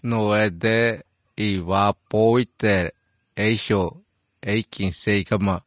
Noé de Iva Poiter Eixo Eikin Seikama.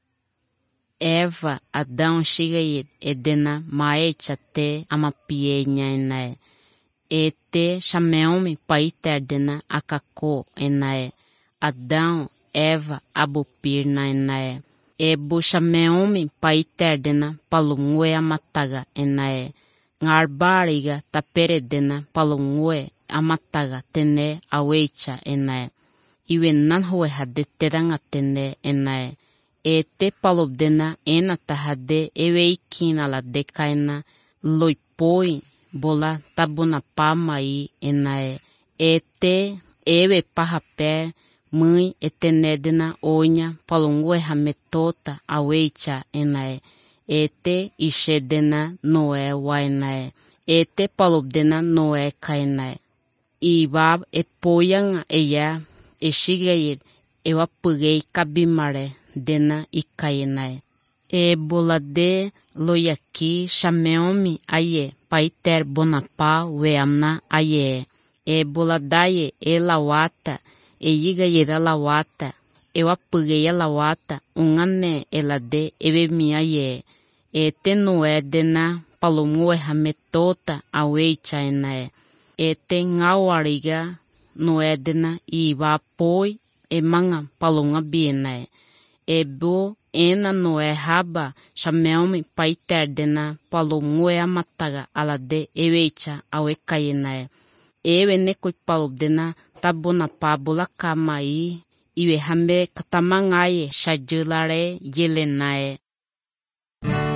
Eva Adão Shigayit Edena Maecha te Amapienha enae. Ete Chameomi Paiter dena Akako enae. Adão Eva Abupirna enae. Ebu Chameomi Paiter dena Palungue Amataga enae. Ngarbariga Taperedena Palungue Amataga tene Aweicha enae. Iwenan hue hade teranga tene enae. Ete palobdena ena tahade eweikina la dekaina loipoi bola tabuna pamai enae. Ete ewe pahape mãe etenedena onha palongue hametota aweicha enae. Ete ishedena noe waenae. Ete palobdena noe kaenae. Ibab epoyanga eya eshigayet eu apaguei cabimare dena ikaenae. E bolade loyaki chameomi aye paiter bonapa weamna aye. E boladaye e lawata e yigayeda lawata. Eu apaguei a lawata ungane elade ebemi aye. E tenoe dena palomue hametota aweicha enae. E ten ngawariga noe dena iba poi e manga palonga bienae. Ebo ena noe haba chameomi paiter dena palomue amataga alade eweicha awekayenae. Ewe nekoi palobdena tabona pabola kamai iwe hambe katamangaye shajulare yelenae.